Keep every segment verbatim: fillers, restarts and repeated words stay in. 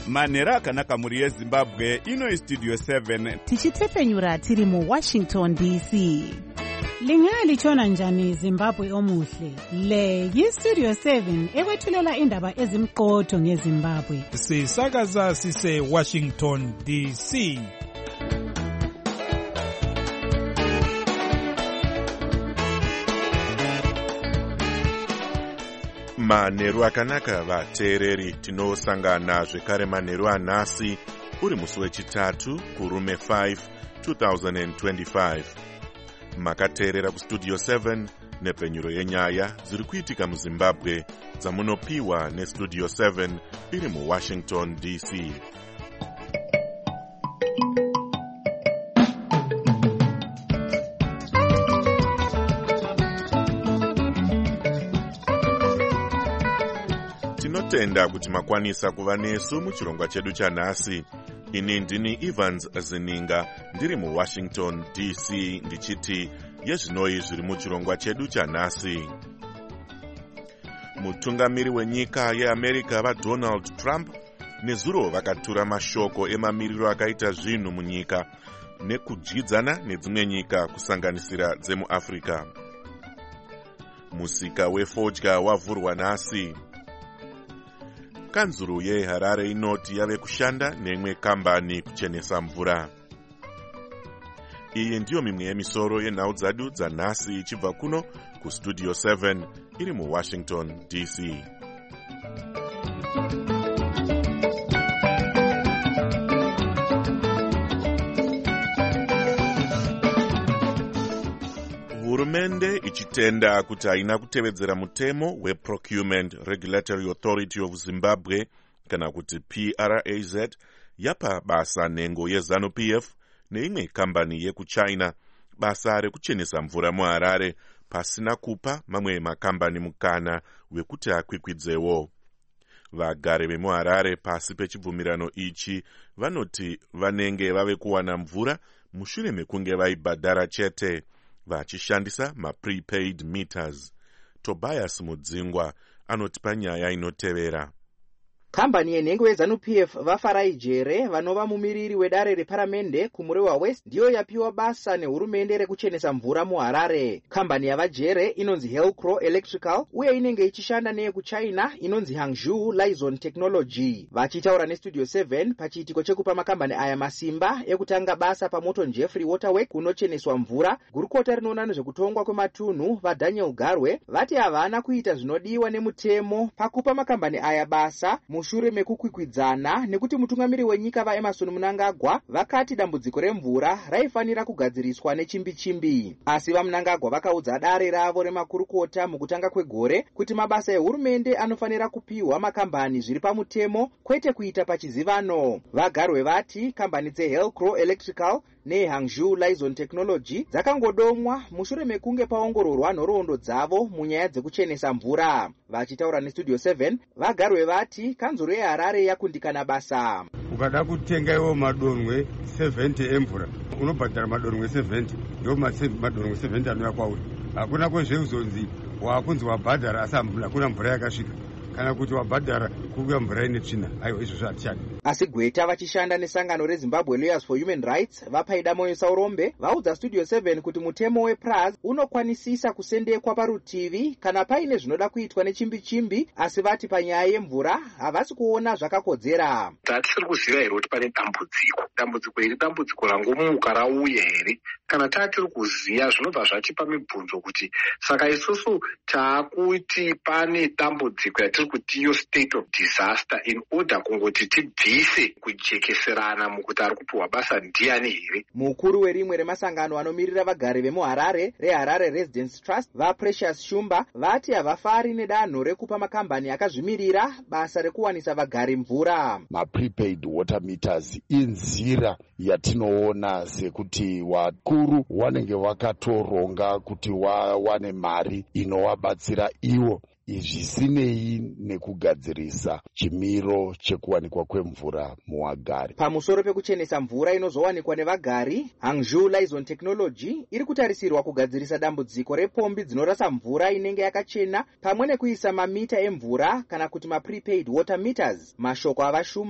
manhero akanaka mhuri yezimbabwe. Ino istudio seven tichitefenyura tiri muwashington D C. Lingalitshona njani Zimbabwe omuhle? Le yistudio seven ekwethulela indaba ezimqotho ngeZimbabwe. Sisakaza sise Washington D C. Manheru akanaka vateereri, tinosangana zvekare manheru anhasi uri musi wechitatu kurume five twenty twenty-five. Makateerera kustudio seven nepfenyuro yenyaya dziri kuitika muZimbabwe dzamunopiwa nestudio seven iri muWashington D C. Tinotenda kuti makwanisa kuva nesu muchirongwa chedu chanhasi. Ini ndini Evans Zininga ndiri muWashington D C ndichiti yezvinoi zviri muchirongwa chedu chanhasi. Mutungamiri wenyika yeAmerica vaDonald Trump nezuro vakatura mashoko emamiriro akaita zvinhu munyika nekudyidzana nedzimwe nyika kusanganisira dzemuAfrica. Musika wefodya wavhurwa nhasi. Kanzuru yeHarare inoti yave kushanda neimwe kambani kuchenesa mvura. Iyi ndiyo mimwe yemisoro yenhau dzadu dzanhasi ichibva kuno kustudio seven iri muWashington D C. Hurumende ichitenda kuti haina kutevedzera mutemo weProcurement Regulatory Authority of Zimbabwe kana kuti P R A Z yapa basa nhengo yeZanu P F neimwe kambani yekuChina basa rekuchenesa mvura muHarare pasina kupa mamwe makambani mukana wekuti akwikwidzewo. Vagari vemuHarare pasi pechibvumirano ichi vanoti vanenge vave kuwana mvura mushure mekunge vaibhadhara chete vachishandisa ma-prepaid meters. Tobias Mudzingwa anotipa nyaya inotevera. Kambani yenhengo yeZanu P F vaFarai Jere vanova mumiriri wedare reparamende kumureva West ndiyo yapiwa basa nehurumende rekuchenesa mvura muHarare. Kambani yavaJere inonzi Helcro Electrical uye inenge ichishanda neyekuChina inonzi Hangzhou Lizon Technology. Vachitaura nestudio seven pachiitiko chekupa makambani aya masimba ekutanga basa paMorton Jeffrey Waterworks kunocheneswa mvura, gurukota rinoona nezvekutongwa kwematunhu vaDaniel Garwe vati havana kuita zvinodiwa nemutemo pakupa makambani aya basa mushure mekukwikwidzana nekuti mutungamiri wenyika vaEmerson Mnangagwa vakati dambudziko remvura raifanira kugadziriswa nechimbi-chimbi. Asi vaMnangagwa vakaudza dare ravo remakurukota mukutanga kwegore kuti mabasa ehurumende anofanira kupiwa makambani zviri pamutemo kwete kuita pachizivano. Vagarwe vati kambani dzeHelcro Electrical neHangzhou Lizon Technology dzakangodomwa mushure mekunge paongororwa nhoroondo dzavo munyaya dzekuchenesa mvura. Vachitaura nestudio seven vagarwe vati kanzuro yeHarare yakundikana basa. Ukada kutenga iwo madonwe seventy emvura unobhadhara madonwe seventy ndio madonwe seventy anouya kwauri. Hakuna kwezveuzonzi wakunzi wabhadhara asi hakuna mvura yakasvika kana kuti wabhadhara kuuya mvura ine tsvina. Aiwa izvozvo hatichadi. Asi Gweta vachishanda nesangano reZimbabwe Lawyers for Human Rights vapaida moyo Saurombe vaudza studio seven kuti mutemo weP R A Z unokwanisisa kusendekwa parutivi kana paine zvinoda kuitwa nechimbi-chimbi, asi vati panyaya yemvura havasi kuona zvakakodzera. Tatisiri kuziva here kuti pane dambudziko. Dambudziko iri dambudziko rangomuka rauya here? Kana tatiri kuziva zvinobva zvatipa mibvunzo kuti saka isusu taakuti pane dambudziko yatiri kuti iyo state of disaster in order kungoti tibvise kujekeserana mukuti ari kupiwa basa ndiani here. Mukuru werimwe remasangano anomirira vagari vemuHarare reHarare Residence Trust vaPrecious Shumba vati havafari nedanho rekupa makambani akazvimirira basa rekuwanisa vagari mvura. Ma-prepaid water meters inzira yatinoona sekuti wakuru wanenge wakatoronga kuti wawane mari inowabatsira iwo. Izvi zvisinei nekugadzirisa chimiro chekuwanikwa kwemvura muwagari. Pamusoro pekuchenesa mvura inozowanikwa nevagari, Hangzhou Lizon Technology iri kutarisirwa kugadzirisa dambudziko repombi dzinorasa mvura inenge yakachena pamwe nekuisa mamita emvura kana kuti ma-prepaid water meters. Mashoko avashumba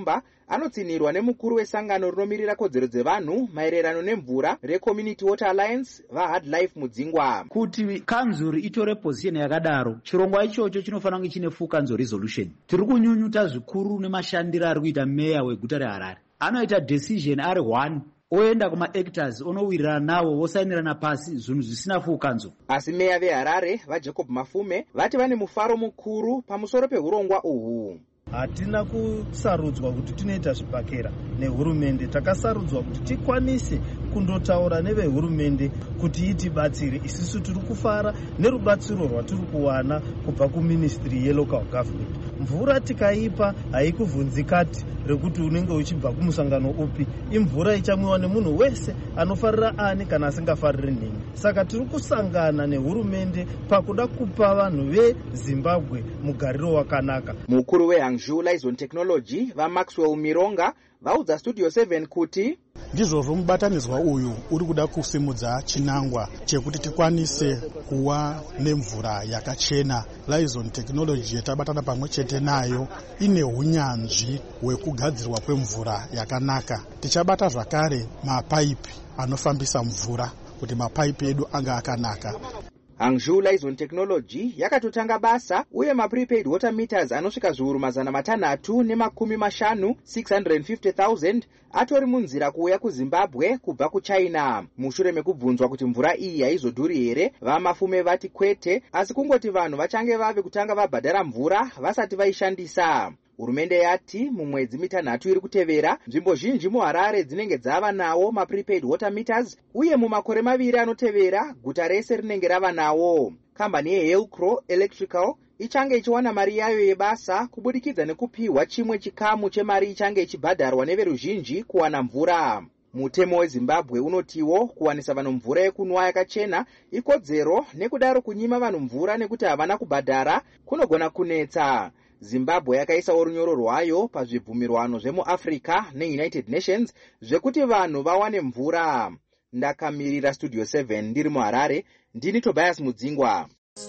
anotsinirwa nemukuru wesangano rinomirira kodzero dzevanhu maererano nemvura reCommunity Water Alliance vaHard Life Mudzingwa. Kuti kanzuri itore position yakadaro, chirongwa ichocho chinofanira kunge chine full council resolution. Tiri kunyunyuta zvikuru nemashandiro ari kuita meya weguta reHarare. Anoita decision ari one, oenda kuma actors onowirirana nawo wosainirana pasi zvinhu zvisina full council. Asi meya veHarare vaJacob Mafume vati vane mufaro mukuru pamusoro pehurongwa uhu. Hatina kusarudzwa kuti tinoita zvibhakera nehurumende, takasarudzwa kuti tikwanise kundotaura nevehurumende kuti itibatsire. Isusu tiri kufara nerubatsiro rwatiri kuwana kubva kuministry yelocal government. Mvura tikaipa haikuvhunzikati rekuti unenge uchibva kumusangano upi, imvura ichamwiwa nemunhu wese anofarira ani kana asingafariri nini. Saka tiri kusangana nehurumende pakuda kupa vanhu veZimbabwe mugariro wakanaka. Mukuru weHangzhou Lizon Technology vaMaxwell Mironga vaudza Studio seven kuti ndizvozvo mubatanidzwa uyu uri kuda kusimudza chinangwa chekuti tikwanise kuwa nemvura yakachena. Lizon Technology yatabatana pamwe chete nayo ine hunyanzvi hwekugadzirwa kwemvura yakanaka. Tichabata zvakare mapaipi anofambisa mvura kuti mapaipi edu anga akanaka. Hangzhou Lizon Technology yakatotanga basa uye ma-prepaid water meters anosvika zviuru mazana matanhatu nemakumi mashanu six hundred fifty thousand atori munzira kuuya kuZimbabwe kubva kuChina. Mushure mekubvunzwa kuti mvura iyi haizodhuri here, vaMafume vati kwete, asi kungoti vanhu vachange vave kutanga vabhadhara mvura vasati vaishandisa. Hurumende yati mumwedzi mitanhatu iri kutevera nzvimbo zhinji muHarare dzinenge dzava nawo ma-prepaid water meters, uye mumakore maviri anotevera guta rese rinenge rava nawo. Kambani yeHillcrow Electrical ichange ichiwana mari yayo yebasa kubudikidza nekupiwa chimwe chikamu chemari ichange ichibhadharwa neveruzhinji kuwana mvura. Mutemo weZimbabwe unotiwo kuwanisa vanhu mvura yekunwa yakachena ikodzero, nekudaro kunyima vanhu mvura nekuti havana kubhadhara kunogona kunetsa. Zimbabwe yakaisawo runyoro rwayo pazvibvumirwano zvemuAfrica neUnited Nations zvekuti vanhu vawane mvura. Ndakamirira Studio seven ndiri muHarare, ndini Tobias Mudzingwa.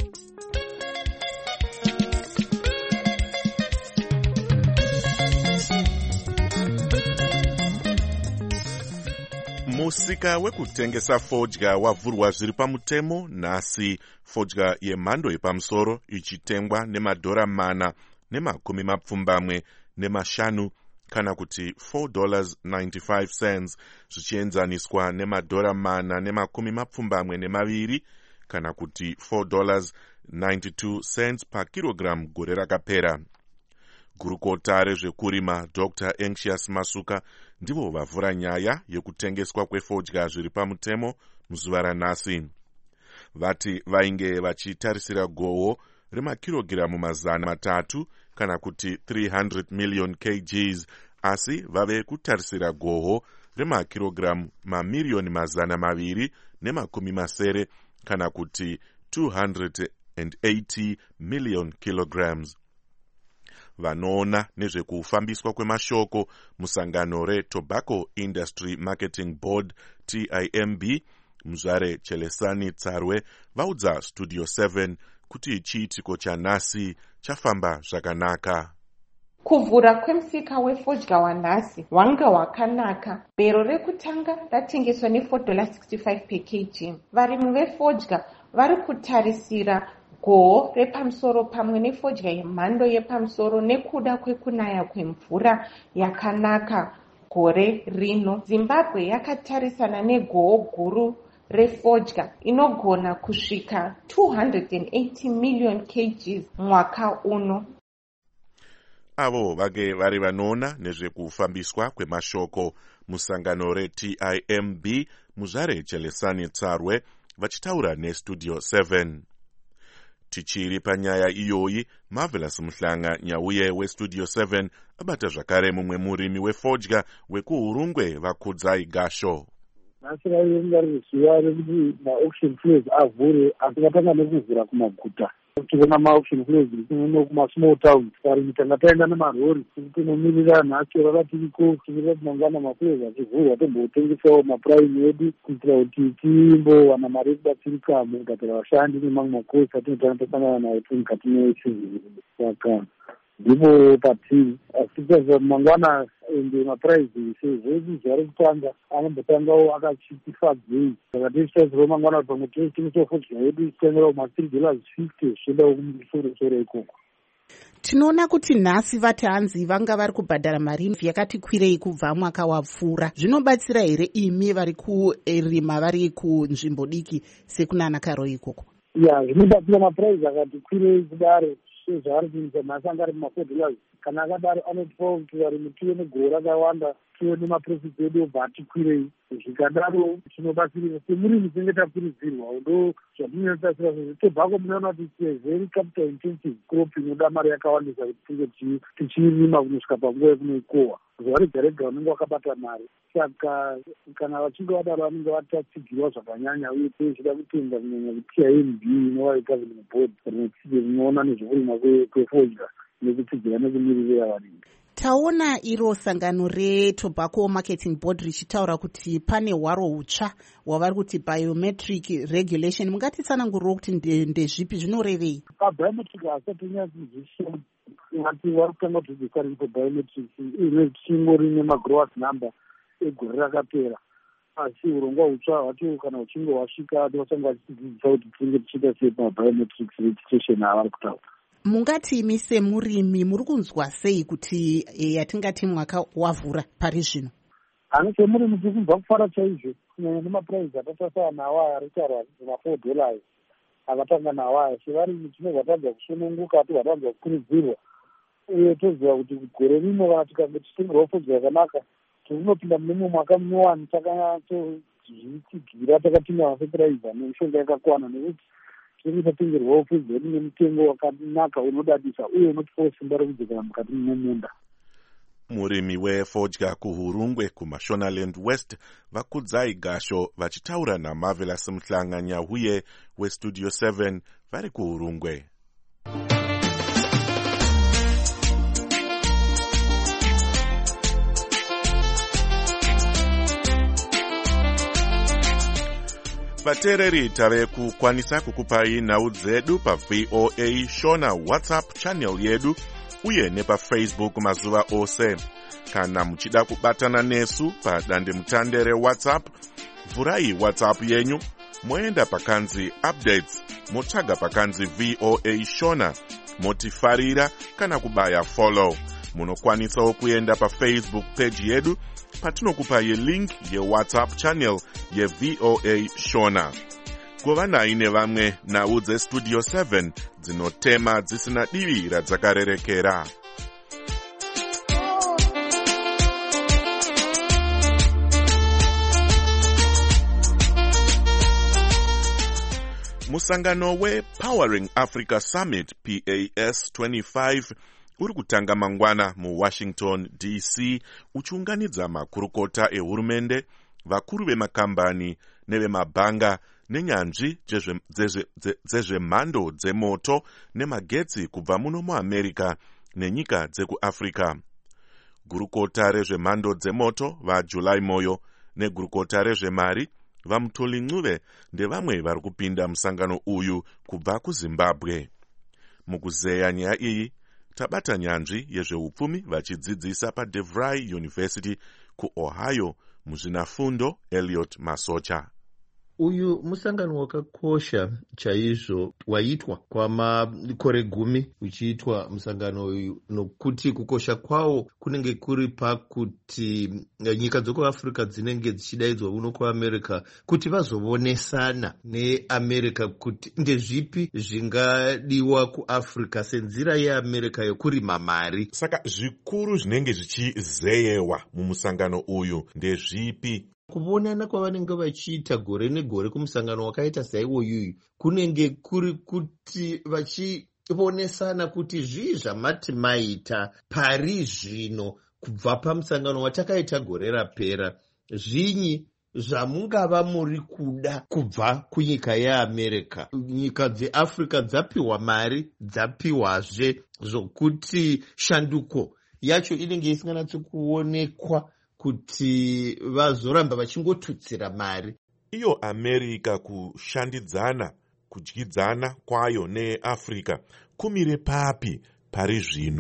Musika wekutengesa fodya wavhurwa zviri pamutemo nhasi. Fodya yemhando yepamusoro ichitengwa nemadhora mana nemakumi mapfumbamwe nemashanu kana kuti four dollars ninety-five cents zvichienzaniswa nemadhora mana nemakumi mapfumbamwe nemaviri kana kuti four dollars ninety-two cents pakilogram gore rakapera. Gurukota rezvekurima Doctor Anxious Masuka ndivo vavhura nyaya yekutengeswa kwefodya zviri pamutemo muzuva ranhasi. Vati vainge vachitarisira gohwo remakirogiramu mazana matatu kana kuti three hundred million kgs, asi vave kutarisira gohwo remakirogiramu mamiliyoni mazana maviri nemakumi masere kana kuti two hundred eighty million kilograms. Vanoona nezvekufambiswa kwemashoko musangano reTobacco Industry Marketing Board T I M B, Muzvare Chelesani Tsarwe vaudza Studio seven kuti chiitiko chanhasi chafamba zvakanaka. Kuvhura kwemusika wefodya wanhasi hwanga hwakanaka. Bhero rekutanga ratengeswa ne four dollars sixty-five per kg. Varimi vefodya vari kutarisira gohwo repamusoro pamwe nefodya yemhando yepamusoro nekuda kwekunaya kwemvura yakanaka gore rino. Zimbabwe yakatarisana negohwo guru refodya inogona kusvika two hundred eighty million kgs mwaka uno. Avo vage vari vanoona nezvekufambiswa kwemashoko musangano reT I M B, Muzvare Chelesani Tsarwe vachitaura neStudio seven. Tichiri panyaya iyoyi, Marvelous Muhlanga Nyauye weStudio seven abata zvakare mumwe murimi wefodya wekuhurungwe vakudzai gasho. Nhasi rainga riri zuva rekuti ma-auction floors avhure, asi vatanga nekuvhura kumaguta. Tinoona ma-auction floors tinoona kuma-small towns. Varimi tanga taenda nemarori tinomirira nhasi rakatiriko timirira tinongana mafloors achivhurwa tombotengesawo mapuraimi edu kuitira kuti timbowana mari yekubatsirika mukubhadhara vashandi nemamwe makosi atinotanga tasangana nayo tiri mukati mesizini. Saka ndipo patiri asikaza mangwana ende mapuraizi sezvo zuva rekutanga anombotangawo akachitifadzei saka tichitaisirwa mangwana pamwe tichitofodya yedu ichitengerawo ma-three dollars fifty zvichiendawo kumusoro-soro ikoko. Tinoona kuti nhasi vati hanzi vanga vari kubhadhara mari yakati kwirei kubva mwaka wapfuura. Zvinobatsira here imi vari kurima vari kunzvimbo diki sekunana Karo ikoko? Ya, zvinobatsira mapuraizi akati kwirei kudaro sezvaari kuita nhasi anga ari ma-four dollars. Kana akadaro anotipawo kuti varimi tive negoro rakawanda, tive nemaprofits edu obva atikwirei. Zvikadaro tinobatsirika semurimi tinenge takurudzirwa ndo zvatinotasira sezvo tobhako munoona kuti it's a very capital intensive crop inoda mari yakawandisa kuti tinge tichirima kunosvika panguva yekunoikohwa. Zuva rega rega unenge wakabata mari, saka kana vachinge vadaro vanenge vatatsigirwa zvakanyanya uye tichida kutenda kunyanya kuti I M B inova governing board rinoona nezvekurima kwefodya nekutsigira nekumirira varimi. Taona iro sangano reTobacco Marketing Board richitaura kuti pane hwaro hutsva hwavari kuti biometric regulation. Mungatitsanangurira kuti ndezvipi zvinorevei? Pabiometric hasati nyatsoziviswa ngati vari kutanga kudzidzisa rinpo biometrics ine chingori nemagrowers number egore rakapera, asi urongwa hutsva hwacho kana huchinge hwasvika vatanga vachidzidzisa kuti tinge tichiita sei pabiometrics registration avari kutaura. Mungati imi semurimi muri kunzwa sei kuti yatingati mwaka wavhura pari zvino? Ani semurimi tiri kunzwa kufara chaizvo kunyanya nemapuraizi atatasana nawo ari kutaurwa kuti ma-four dollars akatanga nawo aya. Sevarimi tinobva tadza kusununguka, tobva tadza kukurudzirwa uye toziva kuti gore rino kana tikange tichitengerwa fodya yakanaka tinopinda mumwe mwaka munowani takanyatsodzitsigira takatinga mafetiraiza nemishonga yakakwana nekuti tiri tatengerwawo fodya yedu nemutengo wakanaka unodadisa uye unotipawo simba rekudzokera mukati mumunda. Murimi wefodya kuHurungwe kuMashonaland West vakudzai gasho vachitaura naMarvelous Muhlanga Nyahuye weStudio seven vari kuHurungwe. Vateereri tave kukwanisa kukupai nhau dzedu pa V O A Shona WhatsApp channel yedu uye nepa Facebook mazuva ose. Kana muchida kubatana nesu pa dande mutande reWhatsApp, vhurai WhatsApp yenyu, moenda pakanzi updates, motsvaga pakanzi V O A Shona, motifarira kana kubaya follow. Munokwanisawo kuenda pa Facebook page yedu patinokupai link yeWhatsApp channel ye V O A Shona. Kuva nai nevamwe nhau dzeStudio seven dzinotema dzisina divi radzakarerekera. Musangano we Powering Africa Summit P A S twenty-five uri kutanga mangwana mu Washington D C uchiunganidza makurukota ehurumende, vakuru vemakambani nevemabhanga nenyanzvi dzezvemhando dzemoto nemagetsi kubva muno muAmerica nenyika dzekuAfrica. Gurukota rezvemhando dzemoto vaJulai Moyo negurukota rezvemari vaMutoli Ncube ndevamwe vari kupinda musangano uyu kubva kuZimbabwe. Mukuzeya nyaya iyi tabata nyanzvi yezveupfumi vachidzidzisa paDeVry University kuOhio muzvinafundo Elliot Masocha. Uyu musangano wakakosha chaizvo waitwa kwamakore gumi uchiitwa musangano uyu, nokuti kukosha kwawo kunenge kuri pakuti nyika dzekuAfrica dzinenge dzichidaidzwa uno kuAmerica kuti vazovonesana neAmerica kuti ndezvipi zvingadiwa kuAfrica senzira yeAmerica yokurima mari. Saka zvikuru zvinenge zvichizeyewa mumusangano uyu ndezvipi? Kuvonana kwavanenge vachiita gore negore kumusangano wakaita saiwoyuyu kunenge kuri kuti vachivonesana kuti zvii zvamati maita pari zvino kubva pamusangano watakaita gore rapera, zvinyi zvamungava muri kuda kubva kunyika yeAmerica. Nyika dzeAfrica dzapiwa mari, dzapiwazve zvokuti shanduko yacho inenge isinganatsokuonekwa kuti vazoramba vachingotutsira mari. Iyo America kushandidzana, kudyidzana kwayo neAfrica kumire papi pari zvino?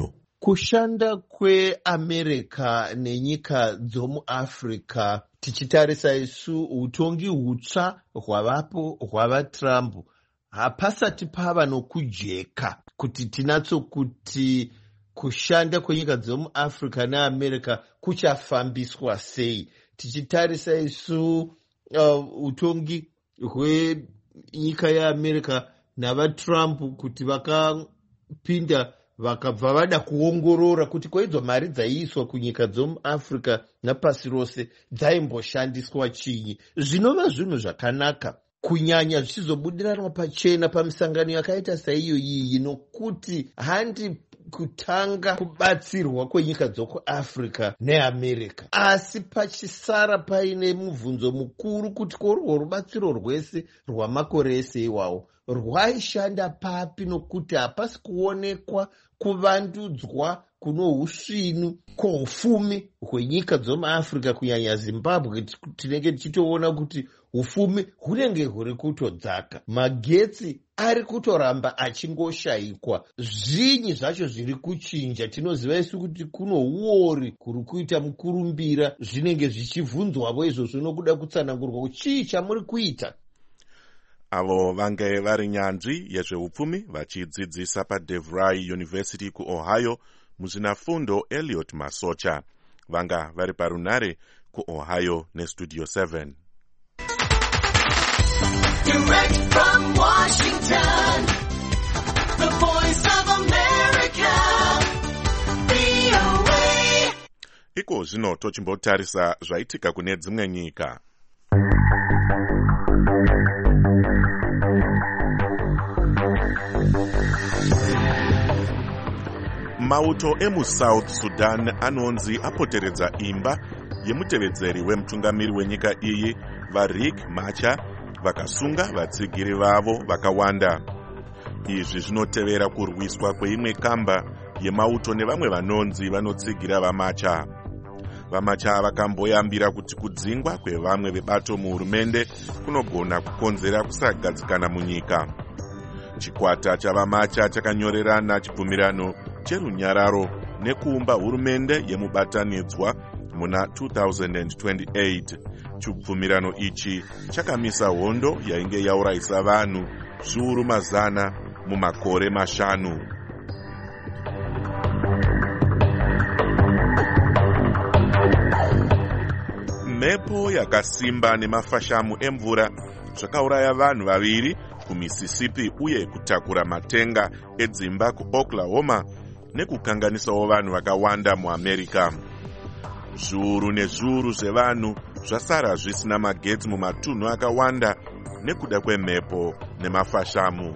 kushanda kweamerica nenyika dzomuafrica tichitarisa isu utongi hutsva hwavapo hwavatrump hapasati pava nokujeka kuti tinatso kuti kushanda kwenyika dzomuafrica neamerica kuchafambiswa sei. Tichitarisa isu uh, utongi hwenyika yeamerica navatrump kuti vakapinda vakabva vada kuongorora kuti kwaidzo mari dzaiiswa kunyika dzomuafrica napasi rose dzaimboshandiswa chinyi. Zvinova zvinhu zvakanaka kunyanya zvichizobudiranwa pachena pamisangano yakaita saiyo iyi, nokuti handi kutanga kubatsirwa kwenyika dzokuafrica neamerica, asi pachisara paine mubvunzo mukuru kuti korwo rubatsiro rwese rwamakore ese iwawo rwaishanda papi, nokuti hapasi kuonekwa kuvandudzwa kuno usvinu kwoufumi hwenyika dzomuafrica kunyanya Zimbabwe. Tinenge tichitoona kuti ufumi hunenge huri kutodzaka, magetsi ari kutoramba achingoshayikwa. Zvinyi zvacho zviri kuchinja. Tinoziva isu kuti kuno uori kuri kuita mukurumbira, zvinenge zvichibvunzwavo izvozvo nokuda kutsanangurwa kuti chii chamuri kuita. Avo vange vari nyanzvi yezveupfumi vachidzidzisa paDevry University kuOhio muzvinafundo Elliot Masocha. Vanga vari parunare kuOhio neStudio seven. Direct from Washington, the voice of America, V O A. Iko zvino tochimbotarisa zvaitika kune dzimwe nyika. Mauto emuSouth Sudan anonzi apoteredza imba yemutevedzeri wemutungamiri wenyika iyi vaRiek Machar vakasunga vatsigiri vavo vakawanda. Izvi zvinotevera kurwiswa kweimwe kamba yemauto nevamwe vanonzi vanotsigira vaMachar. VaMachar vakamboyambira kuti kudzingwa kwevamwe vebato muhurumende kunogona kukonzera kusagadzikana munyika. Chikwata chavaMachar chakanyorerana chibvumirano cherunyararo nekuumba hurumende yemubatanidzwa muna two thousand twenty-eight. Chibvumirano ichi chakamisa hondo yainge yaurayisa vanhu zviuru mazana mumakore mashanu. Mhepo yakasimba nemafashamu emvura zvakauraya vanhu vaviri kuMississippi uye kutakura matenga edzimba kuOklahoma nekukanganisawo vanhu vakawanda muAmerica. Zviuru nezviuru zvevanhu zvasara zvisina magetsi mumatunhu akawanda nekuda kwemhepo nemafashamu.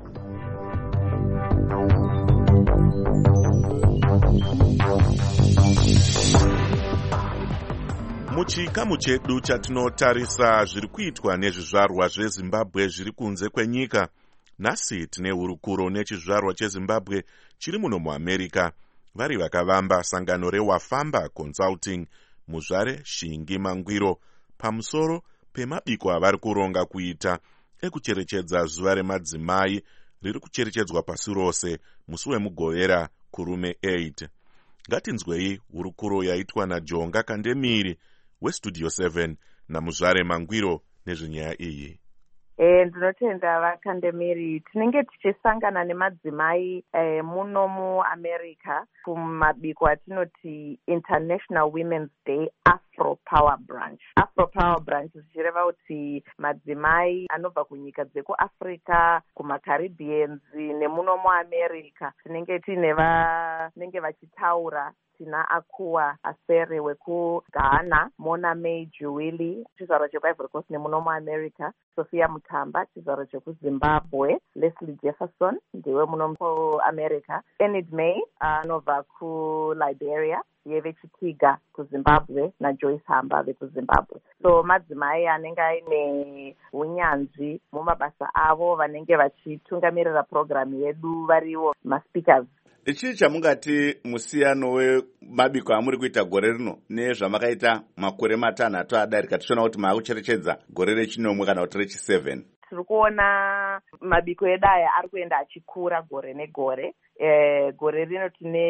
Muchikamu chedu chatinotarisa zviri kuitwa nezvizvarwa zveZimbabwe zviri kunze kwenyika. Nhasi tine hurukuro nechizvarwa cheZimbabwe chiri muno muAmerica, vari vakavamba sangano reWafamba Consulting muzvare Shingi Mangwiro pamusoro pemabiko avari kuronga kuita ekucherechedza zuva remadzimai riri kucherechedzwa pasi rose musi wemugovera kurume eight. Ngatinzwei hurukuro yaitwa naJonga Kandemiri weStudio seven namuzvare Mangwiro nezvenyaya iyi. E, ndinotenda vaKandemiri. Tinenge tichisangana nemadzimai e, muno muAmerica kumabiko atinoti International Women's Day Afro Power Branch. Afro Power Branch zvichireva kuti madzimai anobva kunyika dzekuAfrica, kumaCaribbeans nemuno muAmerica tinenge tine vanenge vachitaura. Tina Akua Asere wekuGhana, Mona May Juwili chizvarwa chekuIvory Coast nemuno muAmerica, Sophia Mutamba chizvarwa chekuZimbabwe, Leslie Jefferson ndiwe muno muAmerica, Enid May anobva kuLiberia, Yeve Chitiga kuZimbabwe naJoyce Hamba vekuZimbabwe. So madzimai anenge aine unyanzvi mumabasa avo vanenge vachitungamirira programu yedu variwo maspeakers. Ichi chamungati musiyano wemabiko amuri kuita gore rino nezvamakaita makore matanhatu adarika tichiona kuti maakucherechedza gore rechinomwe kana kuti rechiseven? tiri kuona mabiko edu aya ari kuenda achikura gore negore. E, gore rino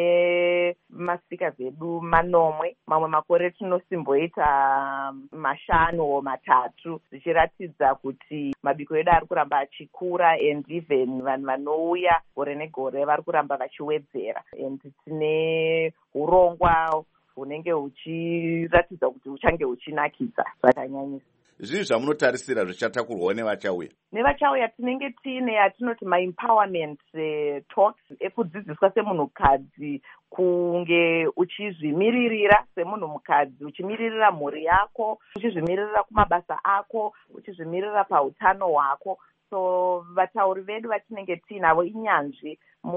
tine maspeakers edu manomwe, mamwe makore tinosimboita mashanu o matatu, zvichiratidza kuti mabiko edu ari kuramba achikura, and even vanhu vanouya gore negore vari kuramba vachiwedzera, and tine urongwa hunenge huchiratidza kuti huchange huchinakidza zvakanyanyisa. Zvii zvamunotarisira zvichatakurwawo nevachauya? Nevachauya tinenge tiine yatinoti ma-empowerment uh, talks ekudzidziswa semunhukadzi kunge uchizvimiririra semunhukadzi, uchimiririra mhuri yako, uchizvimiririra kumabasa ako, uchizvimiririra pautano hwako. So vatauri vedu vatinenge tiinavo inyanzvi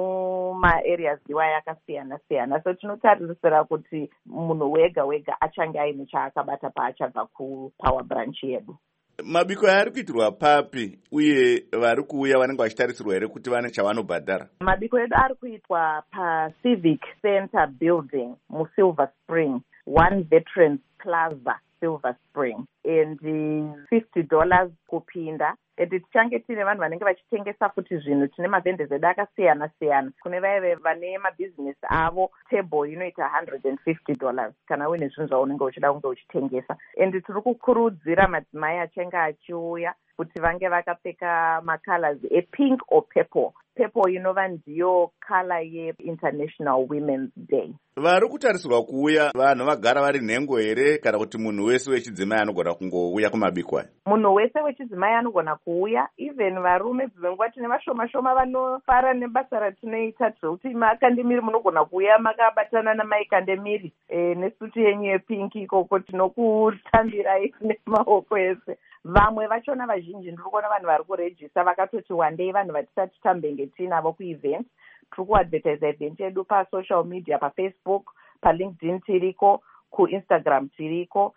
mumaareas iwaya akasiyana siyana. So tinotarisira kuti munhu wega wega achange aine chaakabata paachabva kupower branch yedu. Mabiko ari kuitirwa papi uye vari kuuya vanenge vachitarisirwa here kuti vane chavanobhadhara? Mabiko edu ari kuitwa paCivic Center Building muSilver Spring, One Veterans Plaza, Silver Spring, and fifty dollars kupinda. Eti tichange tine vanhu vanenge vachitengesa futi zvinhu, tine mavhendes edu akasiyana siyana. Kune vaive vane mabusiness avo, table inoita one hundred fifty dollars kana uine zvinhu zvaunenge uchida kunge uchitengesa. And tiri kukurudzira madzimai achange achiuya kuti vange vakapfeka macolors epink or purple. Purple inova ndiyo color yeInternational Women's Day. Vari kutarisirwa kuuya vanhu vagara vari nhengo here kana kuti munhu wese wechidzimai anogona kungouya kumabiko aya? Munhu wese wechidzimai anogona kuuya, even varume dzimwe tine vashoma shoma vanofara nebasa ratinoita, kuti makandemiri munogona kuuya makabatana namaikandemiri e, nesuti yenyu yepinki ikoko tinokutambirai nemaoko ese. Vamwe vachona vazhinji ndiri kuona vanhu vari kurejista vakatoti one day vanhu vatisati tambenge tinavo kuevent. Tiri kuadvertise event yedu pasocial media, paFacebook, paLinkedIn tiriko, kuInstagram tiriko,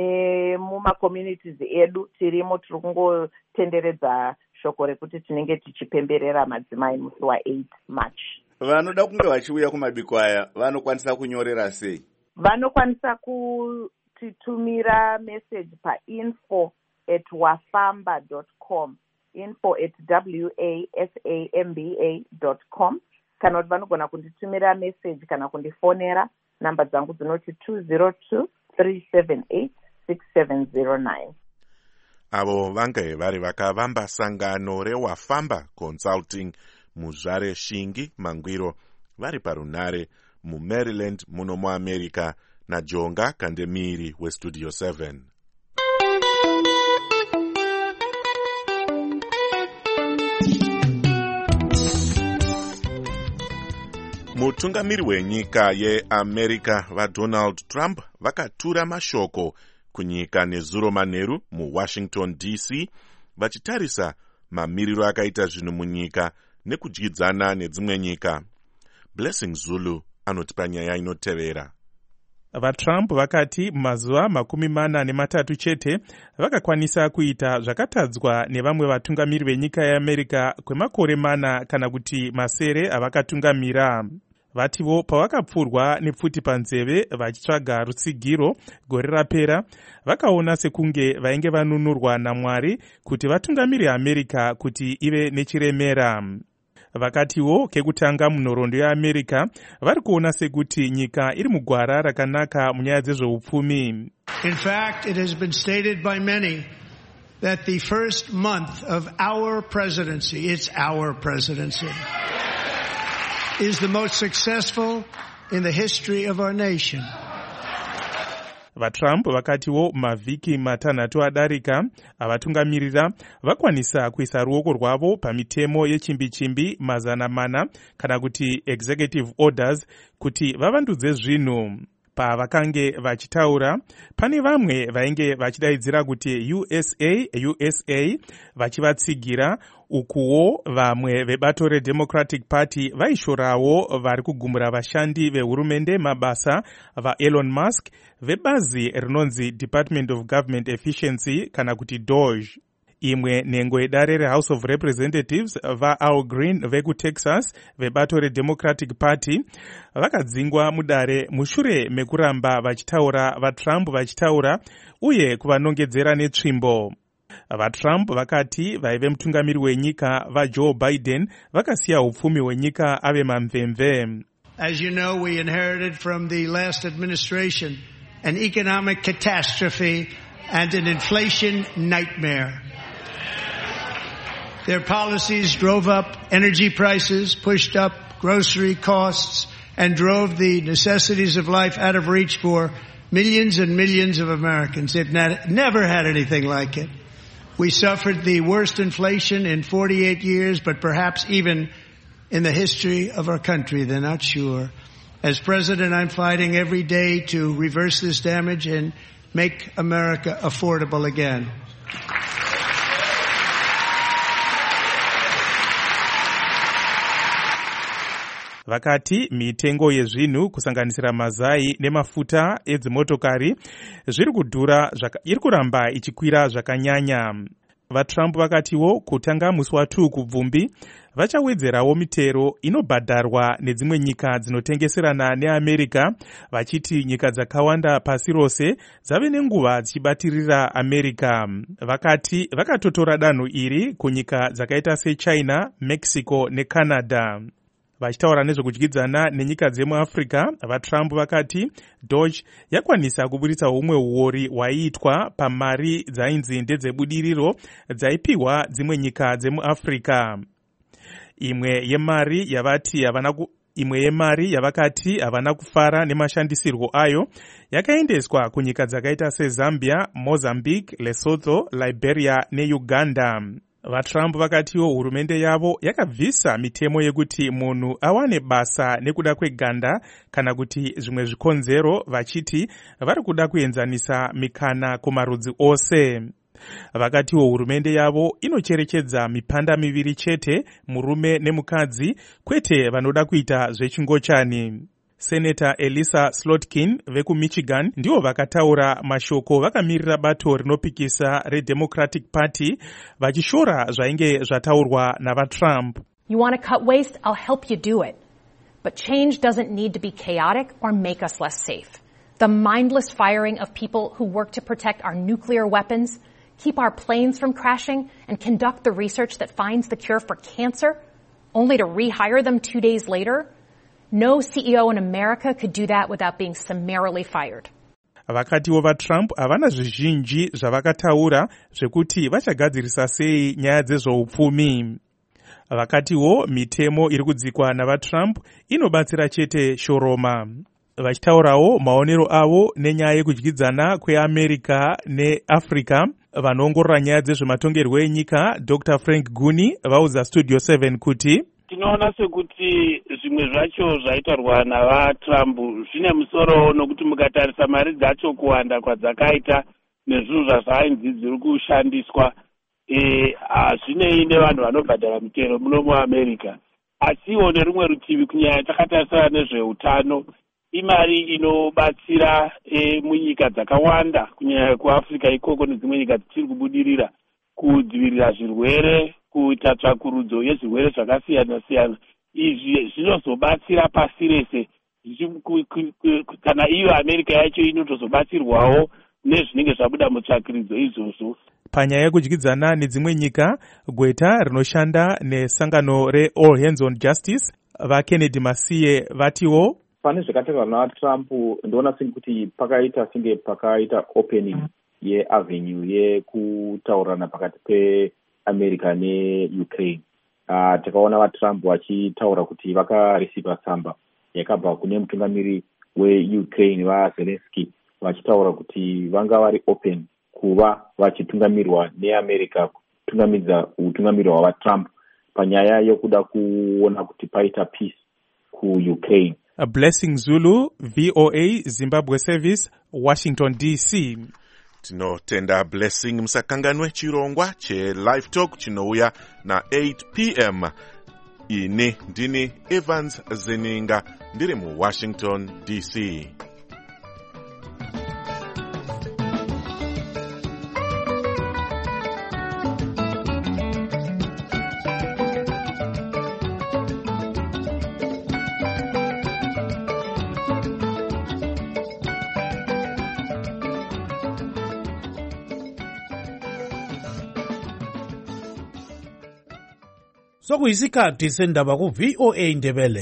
nemumacommunities edu tirimo. Tiri kungotenderedza shoko rekuti tinenge tichipemberera madzimai musi wa-eight March. Vanoda kunge vachiuya kumabiko aya vanokwanisa kunyorera sei? Vanokwanisa kutitumira message painfo at wafamba dot com, info at wafamba dot com. Kana kuti vanogona kunditumira message kana kundifonera. Namba dzangu dzinoti two zero two, three seven eight, six seven zero nine. Avo vange vari vakavamba sangano reWafamba Consulting muzvare Shingi Mangwiro, vari parunare muMaryland muno muAmerica, naJonga Kandemiri weStudio seven. Mutungamiri wenyika yeAmerica vaDonald Trump vakatura mashoko kunyika nezuro manheru muWashington D C vachitarisa mamiriro akaita zvinhu munyika nekudyidzana nedzimwe nyika. Blessing Zulu anotipa nyaya inotevera. VaTrump vakati mazuva makumi mana nematatu chete vakakwanisa kuita zvakatadzwa nevamwe vatungamiri venyika yeAmerica kwemakore mana kana kuti masere avakatungamira. Vativo pavakapfurwa nepfuti panzeve vachitsvaga rutsigiro gore rapera, vakaona sekunge vainge vanunurwa naMwari kuti vatungamiri America kuti ive nechiremera. Vakatiwo kekutanga munhoroondo yeAmerica vari kuona sekuti nyika iri mugwara rakanaka munyaya dzezveupfumi. In fact, it has been stated by many that the first month of our presidency, it's our presidency, is the most successful in the history of our nation. VaTrump vakatiwo mavhiki matanhatu adarika avatungamirira vakwanisa kuisa ruoko rwavo pamitemo yechimbi-chimbi mazana mana kana kuti executive orders kuti vavandudze zvinhu. Pavakange vachitaura, pane vamwe vainge vachidaidzira kuti U S A U S A vachivatsigira, ukuwo vamwe vebato reDemocratic Party vaishorawo vari kugumura vashandi vehurumende mabasa vaElon Musk vebazi rinonzi Department of Government Efficiency kana kuti D O G. Imwe nhengo yedare reHouse of Representatives vaAl Green vekuTexas vebato reDemocratic Party vakadzingwa mudare mushure mekuramba vachitaura vaTrump vachitaura uye kuvanongedzera netsvimbo. vatrump vakati vaive mutungamiri wenyika vajoe biden vakasiya upfumi hwenyika ave mamvemve. As you know, we inherited from the last administration an economic catastrophe and an inflation nightmare. Their policies drove up energy prices, pushed up grocery costs, and drove the necessities of life out of reach for millions and millions of Americans. They've never had anything like it. We suffered the worst inflation in forty-eight years, but perhaps even in the history of our country. They're not sure. As president, I'm fighting every day to reverse this damage and make America affordable again. Vakati mitengo yezvinhu kusanganisira mazai nemafuta edzimotokari zviri kudhura iri kuramba ichikwira zvakanyanya. VaTrump vakatiwo kutanga musi watuu kubvumbi vachawedzerawo mitero inobhadharwa nedzimwe nyika dzinotengeserana neAmerica, vachiti nyika dzakawanda pasi rose dzave nenguva dzichibatirira America. Vakati vakatotora danho iri kunyika dzakaita seChina, Mexico neCanada. Vachitaura nezvekudyidzana nenyika dzemuAfrica, vaTrump vakati Doge yakwanisa kuburitsa humwe huori hwaiitwa pamari dzainzi ndedzebudiriro dzaipiwa dzimwe nyika dzemuAfrica. Imwe yemari yavati havana ku imwe yemari yavakati havana kufara nemashandisirwo ayo yakaendeswa kunyika dzakaita seZambia, Mozambique, Lesotho, Liberia neUganda. VaTrump vakatiwo hurumende yavo yakabvisa mitemo yekuti munhu awane basa nekuda kweganda kana kuti zvimwe zvikonzero, vachiti vari kuda kuenzanisa mikana kumarudzi ose. Vakatiwo hurumende yavo inocherechedza mipanda miviri chete, murume nemukadzi, kwete vanoda kuita zvechingochani. Senator Elissa Slotkin vekuMichigan ndivo vakataura mashoko vakamirira bato rinopikisa reDemocratic Party vachishora zvainge zvataurwa navaTrump. You want to cut waste? I'll help you do it. But change doesn't need to be chaotic or make us less safe. The mindless firing of people who work to protect our nuclear weapons, keep our planes from crashing, and conduct the research that finds the cure for cancer, only to rehire them two days later? No C E O in America could do that without being summarily fired. Vakatiwo vaTrump havana zvizhinji zvavakataura zvekuti vachagadzirisa sei nyaya dzezveupfumi. Vakatiwo mitemo iri kudzikwa navaTrump inobatsira chete shoroma. Vachitaurawo maonero avo nenyaya yekudyidzana kweAmerica neAfrica, vanoongorora nyaya dzezvematongerwo enyika Doctor Frank Guni vaudza Studio seven kuti tinoona sekuti zvimwe zvacho zvaitarwa navaTrump zvine musoro nokuti mukatarisa mari dzacho kuwanda kwadzakaita nezvinhu zvazvainzi dziri kushandiswa hazvinei nevanhu vanobhadhara mitero muno muAmerica. Asiwo nerimwe rutivi kunyanya takatarisana nezveutano, imari inobatsira e, munyika dzakawanda kunyanya kuAfrica ikoko nedzimwe nyika dzichiri kubudirira kudzivirira zvirwere, kuita tsvakurudzo yezvirwere zvakasiyana siyana. Izvi zvinozobatsira pasi rese kana iyo America yacho inotozobatsirwawo nezvinenge zvabuda mutsvakiridzo izvozvo. Panyaya yekudyidzana nedzimwe nyika, gweta rinoshanda nesangano reAll Hands on Justice vaKennedy Masiye vatiwo pane zvakatarwa naTrump ndoona sekuti pakaita senge pakaita opening yeavenue yekutaurana pakati peAmerica neUkraine. Uh, takaona vaTrump vachitaura kuti vakarisiva tsamba yakabva kune mutungamiri weUkraine vaZelensky vachitaura kuti vanga vari open kuva vachitungamirwa neAmerica kutungamidza utungamiri hwavaTrump panyaya yokuda kuona kuti paita peace kuUkraine. A Blessing Zulu, V O A Zimbabwe Service, Washington D C. Tinotenda Blessing. Musakanganwe chirongwa che Live Talk chinouya na eight p m Ini ndini Evans Zeninga ndiri mu Washington D C. sokuyisikhathi sendaba ku-V O A Ndebele.